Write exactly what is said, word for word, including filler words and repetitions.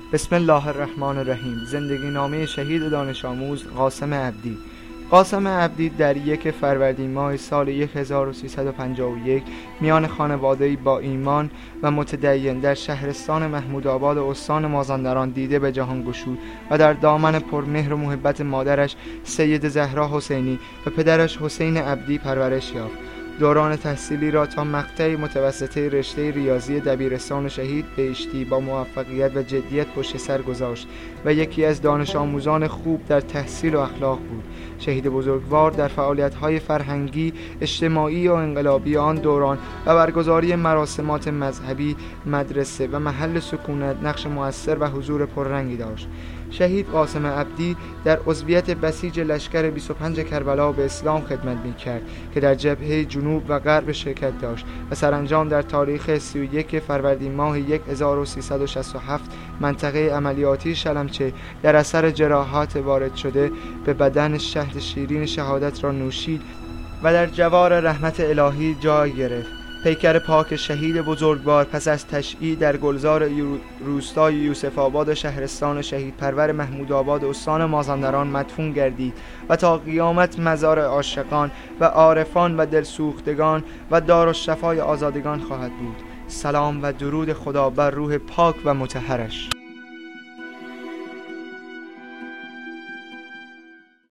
بسم الله الرحمن الرحیم. زندگی نامه شهید دانش آموز قاسم عبدی. قاسم عبدی در یک فروردین ماه سال هزار و سیصد و پنجاه و یک میان خانواده‌ای با ایمان و متدین در شهرستان محمودآباد استان مازندران دیده به جهان گشود و در دامن پرمهر و محبت مادرش سید زهرا حسینی و پدرش حسین عبدی پرورش یافت. دوران تحصیلی را تا مقطع متوسطه رشته ریاضی دبیرستان شهید بهشتی با موفقیت و جدیت پشت سر گذاشت و یکی از دانش آموزان خوب در تحصیل و اخلاق بود. شهید بزرگوار در فعالیت‌های فرهنگی، اجتماعی و انقلابی آن دوران و برگزاری مراسمات مذهبی، مدرسه و محل سکونت نقش مؤثر و حضور پررنگی داشت. شهید قاسم عبدی در عضویت بسیج لشکر بیست و پنج کربلا به اسلام خدمت می‌کرد که در جبهه جنوب و غرب شرکت داشت و سرانجام در تاریخ سی و یک فروردین ماه هزار و سیصد و شصت و هفت منطقه عملیاتی شلمچه در اثر جراحات وارد شده به بدن شهد شیرین شهادت را نوشید و در جوار رحمت الهی جای گرفت. پیکر پاک شهید بزرگوار پس از تشییع در گلزار روستای یوسف آباد شهرستان شهید پرور محمودآباد استان مازندران مدفون گردید و تا قیامت مزار عاشقان و عارفان و دلسوختگان و دارالشفای آزادگان خواهد بود. سلام و درود خدا بر روح پاک و مطهرش.